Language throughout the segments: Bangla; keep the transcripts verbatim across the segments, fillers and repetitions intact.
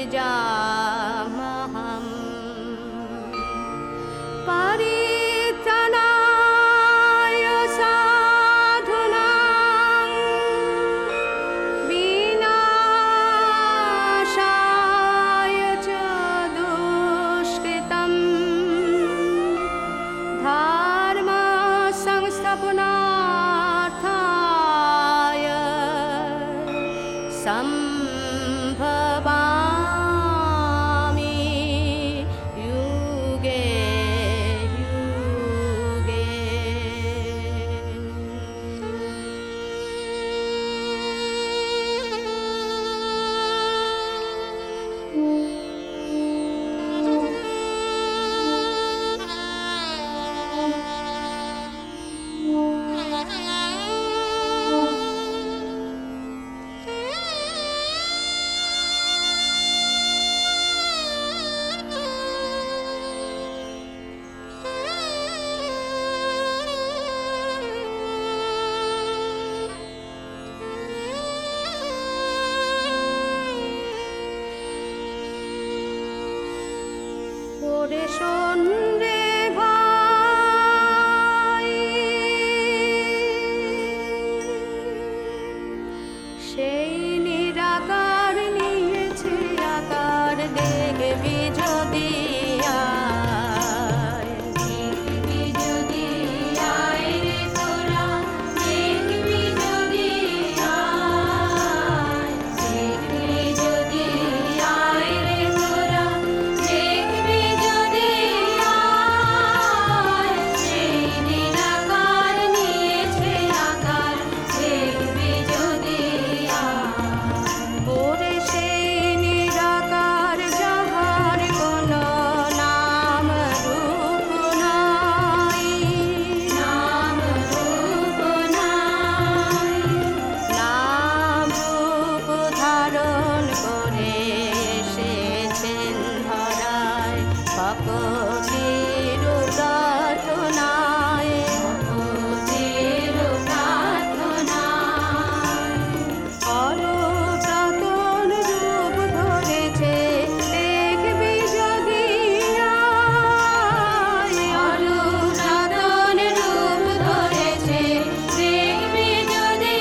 द्विजामहम् परित्राणाय साधूनां विनाशाय च दुष्कृतं धर्म संस्थापनार्थाय सम्भवामि युगे युगे। ওরে শোন রে ভাই, সেই নিরাকার নিয়েছে আকার দেখবি যদি আয়, দেখবি যদি আয় রে তোরা, দেখবি যদি আয়, দেখবি যদি আয় রে তোরা, দেখবি যদি আয়, সেই নিরাকার নিয়েছে আকার দেখবি যদি আয়। ওরে সেই নিরাকার যাহার কোনো নাম রূপ নাই, নাম রূপ নাই, নাম রূপ ধারণ করে এসেছেন ধরায় ভক্তের প্রার্থনায়, ভক্তের প্রার্থনায়। অরপ্রাতন রূপ ধরেছে দেখবি যদি আয়, অরপ্রাতন রূপ ধরেছে দেখবি যদি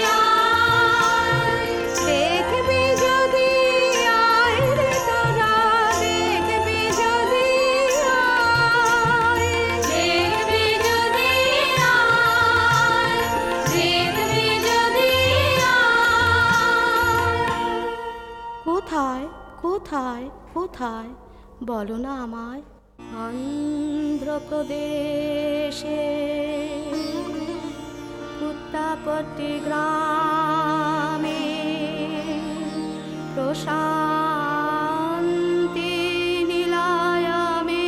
আয়, দেখবি যদি আয় রে তোরা, দেখবি যদি আয়, দেখবি যদি আয়, দেখবি যদি আয়। কোথায় কোথায় কোথায় বলো না আমায়? অন্ধ্রপ্রদেশে পুত্তাপট্টি গ্রামে প্রশান্তি নিলায়মে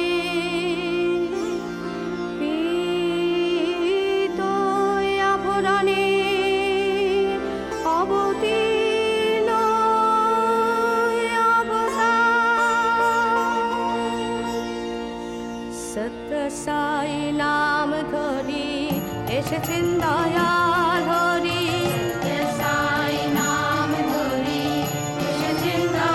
পীত আভরণে অবতীর্ণ সত্যসাই নাম ধরি এসেছেন দয়াল হরি, সত্যসাই নাম ধরি এসেছেন দয়াল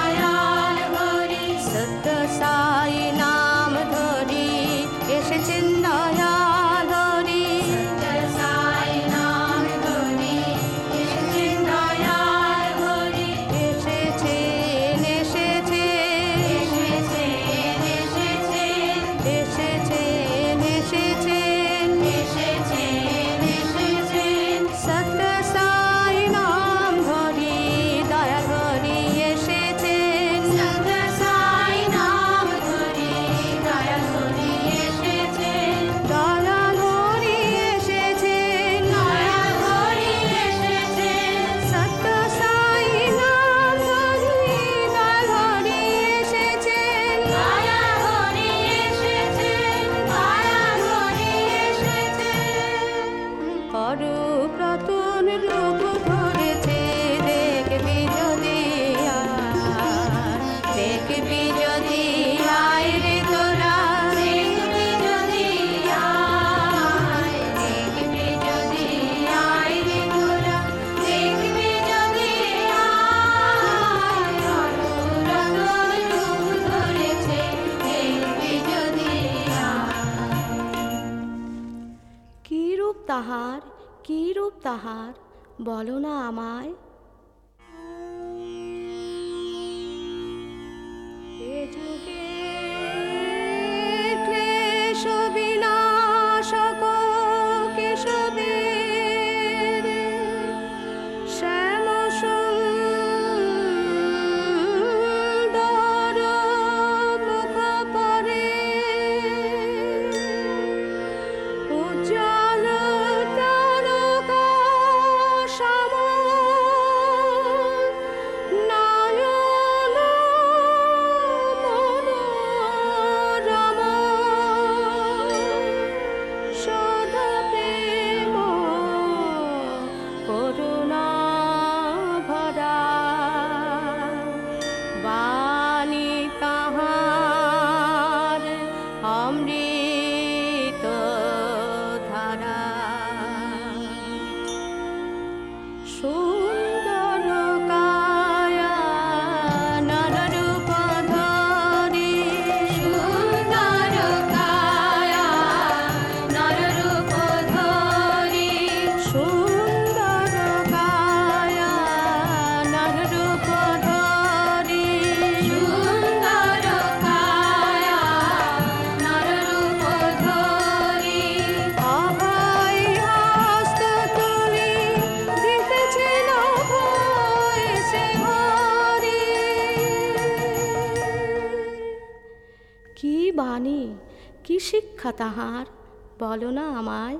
তাহার বলো না আমায়। এ যুগে ক্লেশ বিনাশক কেশবের শ্যাম সুন্দর মুখ পরে উজ্জ্বল তারকা সম নয়ন মনোরম সদা প্রেম করুণা ভরা বাণী তাহার অমৃত ধারা সুন্দর কায়া নররূপ ধরি সুন্দর কায়া নররূপ ধরি সুন্দর কায়া নররূপ ধরি সুন্দর কায়া নররূপ ধরি অভয় হস্ত তুলি দিতেছিল ভয় সে ঘরে। কি বাণী কি শিক্ষা তাহার বলো না আমায়।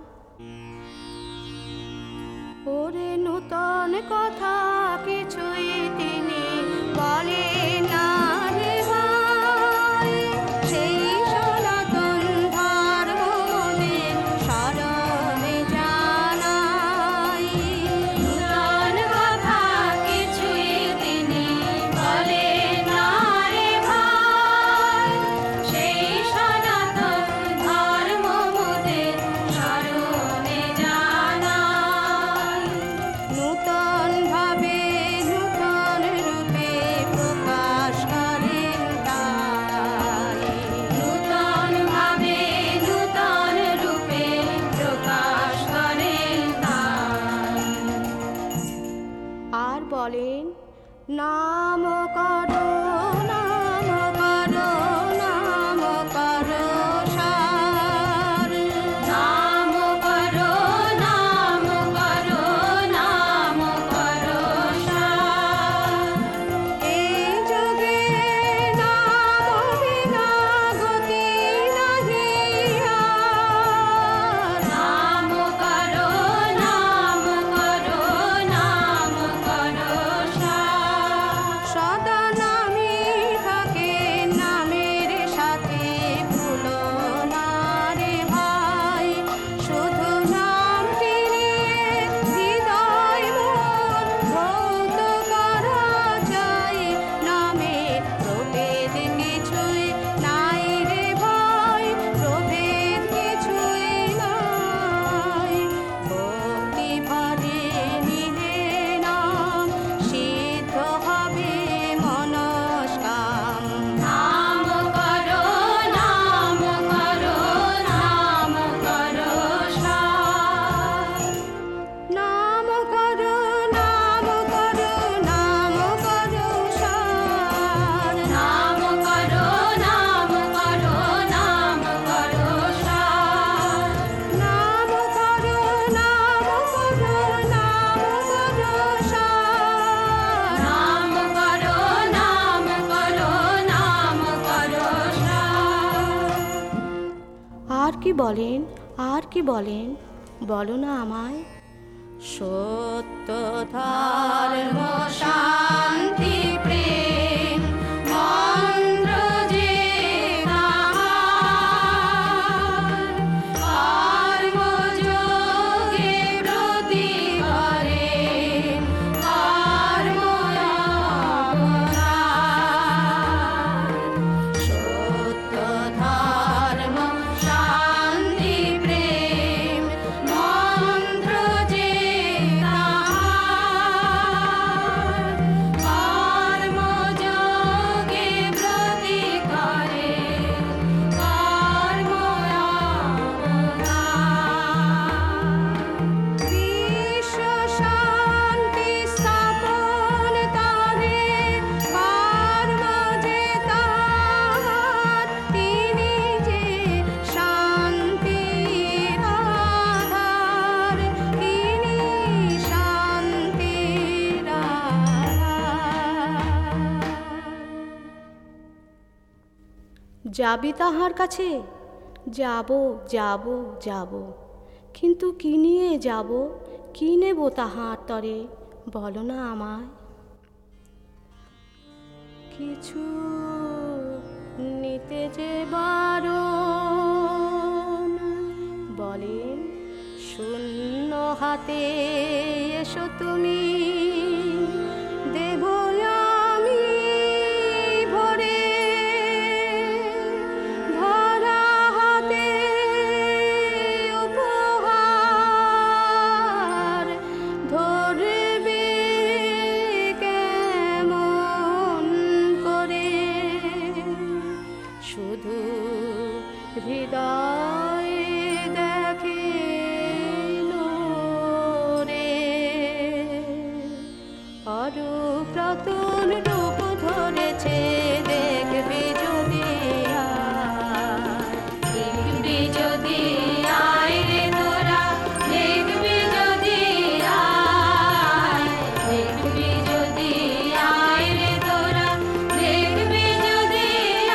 ওরে নূতন কথা কিছুই তিনি বলে না রে ভাই, সেই সনাতন ধর্ম মোদের স্মরণে জানাই। নূতন কথা কিছুই তিনি বলে না রে ভাই, সেই সনাতন ধর্ম মোদের স্মরণে জানাই। নূতন ভাবে নূতন রূপে প্রকাশ করেন তাই, নূতন ভাবে নূতন রূপে প্রকাশ করেন তাই। আর বলেন নাম করো নাম করো নাম করো সার, নাম করো নাম করো নাম করো সার। এই যুগে নাম বিনা গতি নাহি আর। নাম করো নাম করো নাম করো সার। সদা নামই থাকে নামের সাথে ভুলো না রে ভাই, শুধু নামটি নিয়ে হৃদয় মন ধৌত করা যায়। নামের প্রভেদ কিছুই নাই রে ভাই, প্রভেদ কিছুই নাই। ভক্তি ভরে নিলে নাম সিদ্ধ হবে মনস্কাম। নাম করো নাম করো নাম করো সার। নাম করো নাম করো নাম করো সার। নাম করো নাম করো নাম করো সার। নাম করো নাম করো নাম করো সার। নাম করো নাম করো নাম করো সার। আর কি বলেন আর কি বলেন বলো না আমায়। সত্য ধর্ম শান্তি প্রেম মন্ত্র যে তাহার, কর্মযোগে ব্রতী করে কর্ম অবতার। সত্য ধর্ম শান্তি প্রেম মন্ত্র যে তাহার, যাবি তাহার কাছে? যাব যাব যাব, কিন্তু কি নিয়ে যাব, কি নেব তাহার তরে, বলো না আমায়। কিছু নিতে যে বারণ, বলেন শূন্য হাতে এসো তুমি, দেব আমি ভরে ভরা হাতে উপহার, ধরবে কেমন করে, শুধু হৃদয় দেখে রে, অরুপ্রতুল রূপ ধরেছে, দেখবি যদি আয়, দেখবি যদি আয় রে তোরা, দেখবি যদি আয়, দেখবি যদি আয় রে তোরা, দেখবি যদি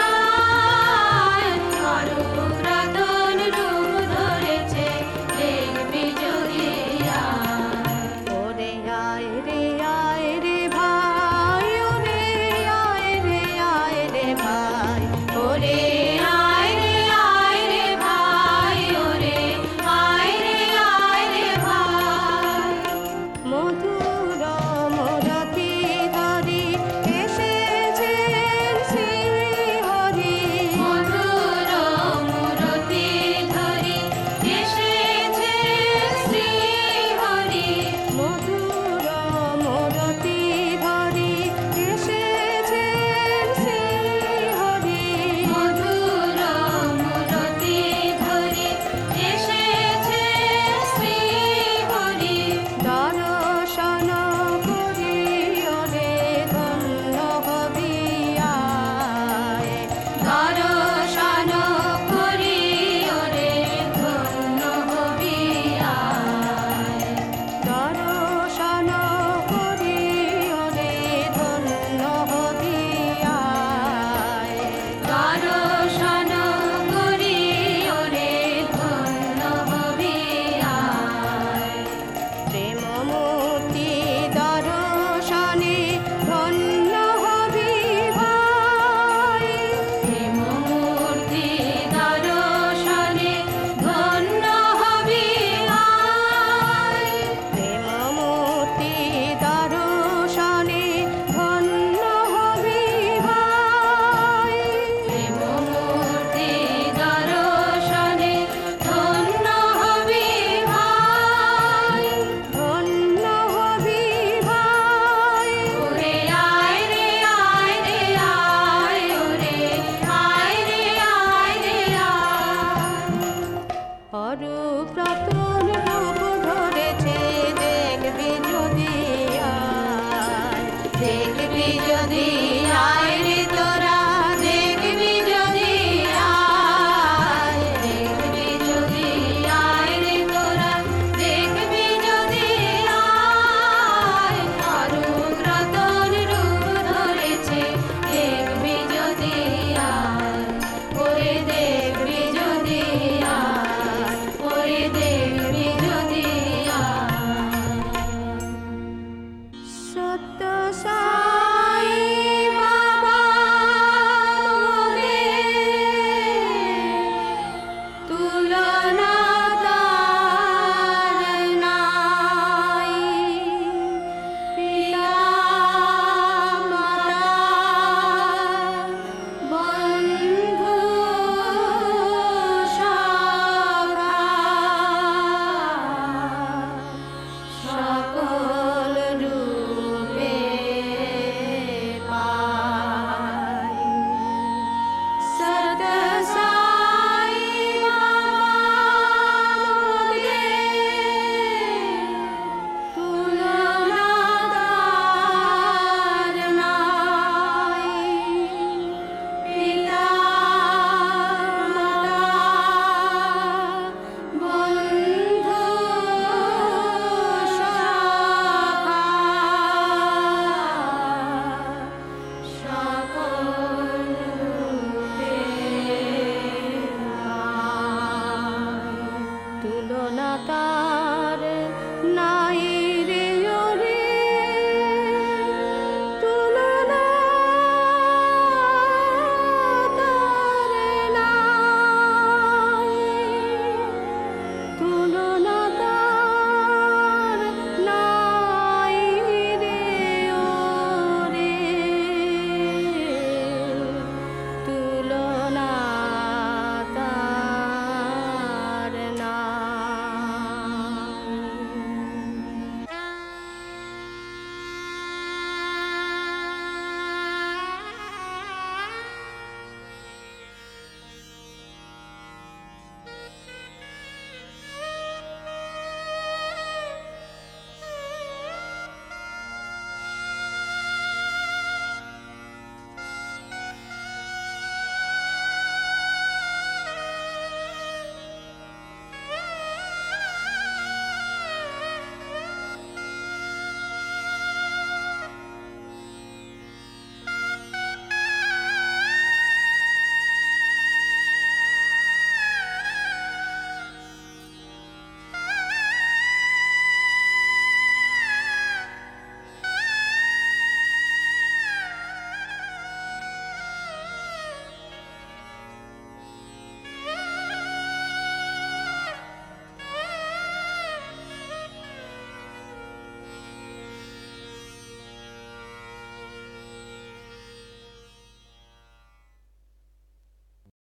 আয়, অরুপ্রতুল রূপ ধরেছে, দেখবি যদি আয়। ওরে আয় রে আয় রে ভাই, ওরে আয় রে আয় রে ভাই, ওরে আয় রে আয় রে ভাই, ওরে আয় রে আয় রে ভাই। মধুর মরতি ধরি এসেছেন শ্রী হরি, মধুর মূরতি ধরি এসেছে শ্রী হরি, মধুর মরতি ধরি এসেছেন শ্রী হরি, মধুর মূরতি ধরি এসেছে শ্রী হরি। দর্শন করি ওরে ধন্য হবি আয়, দর্শন করি ওরে ধন্য হবি আয়, দর্শন করি ওরে ধন্য হবি আয়, দর্শন করি ওরে ধন্য হবি আয়। প্রেম মূর্তি দর্শনে ধন্য হবি ভাই, প্রেম মূর্তি দর্শনে ধন্য হবি আয়, প্রেম মূর্তি দর্শনে ধন্য হবি ভাই, প্রেম মূর্তি দর্শনে ধন্য হবি ভাই। ধন্য হবি ভাই। ওরে আয় রে আয় রে আয়, ওরে আয় রে আয় রে আয়। অরুপ্রতুল রূপ ধরেছে, দেখবি যদি আয়, দেখবি যদি আয় রে তোরা, দেখবি যদি আয়, দেখবি যদি আয় রে তোরা, দেখবি যদি আয়, অরুপ্রতুল রূপ ধরেছে, দেখবি যদি আয়, ওরে দেখবি যদি আয়, ওরে দেখবি যদি আয়। সত্য সা